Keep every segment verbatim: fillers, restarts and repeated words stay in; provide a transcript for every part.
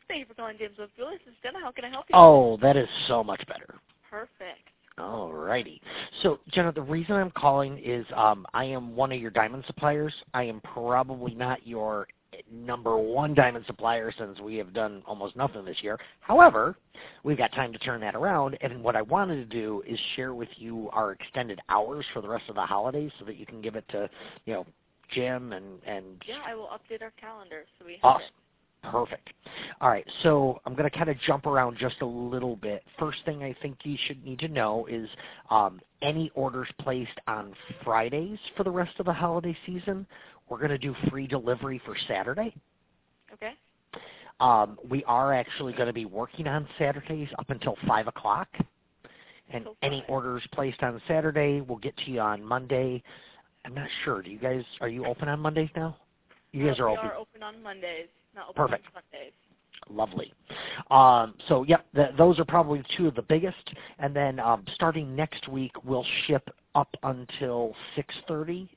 Thank you for calling James Webb Jewelers. This is Jenna. How can I help you? Oh, that is so much better. Perfect. All righty. So, Jenna, the reason I'm calling is um, I am one of your diamond suppliers. I am probably not your number one diamond supplier since we have done almost nothing this year. However, we've got time to turn that around, and what I wanted to do is share with you our extended hours for the rest of the holidays so that you can give it to, you know, Jim and... and yeah, I will update our calendar so we have awesome. it. Perfect. All right, so I'm going to kind of jump around just a little bit. First thing I think you should need to know is um, any orders placed on Fridays for the rest of the holiday season, we're going to do free delivery for Saturday. Okay. Um, we are actually going to be working on Saturdays up until five o'clock. And Until any five. orders placed on Saturday will get to you on Monday. I'm not sure. Do you guys, are you open on Mondays now? You guys uh, are we open. are open on Mondays, not open Perfect. on Sundays. Lovely. Um, so, yep, th those are probably two of the biggest. And then um, starting next week, we'll ship up until six thirty.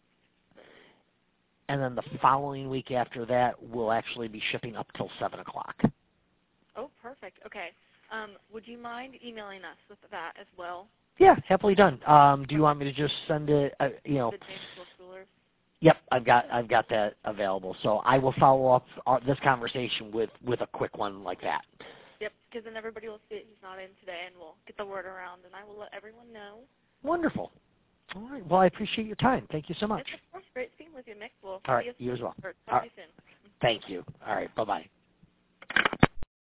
And then the following week after that, we'll actually be shipping up till seven o'clock. Oh, perfect. Okay. Um, would you mind emailing us with that as well? Yeah, happily done. Um, do you want me to just send it, uh, you know? The James Webb Jewelers. Yep, I've got I've got that available. So I will follow up our, this conversation with, with a quick one like that. Yep, because then everybody will see it. He's not in today, and we'll get the word around, and I will let everyone know. Wonderful. All right. Well, I appreciate your time. Thank you so much. Yes, of course. Great speaking with you, Mick. We'll All right. see You as well. Talk All to right. you soon. Thank you. All right. Bye-bye.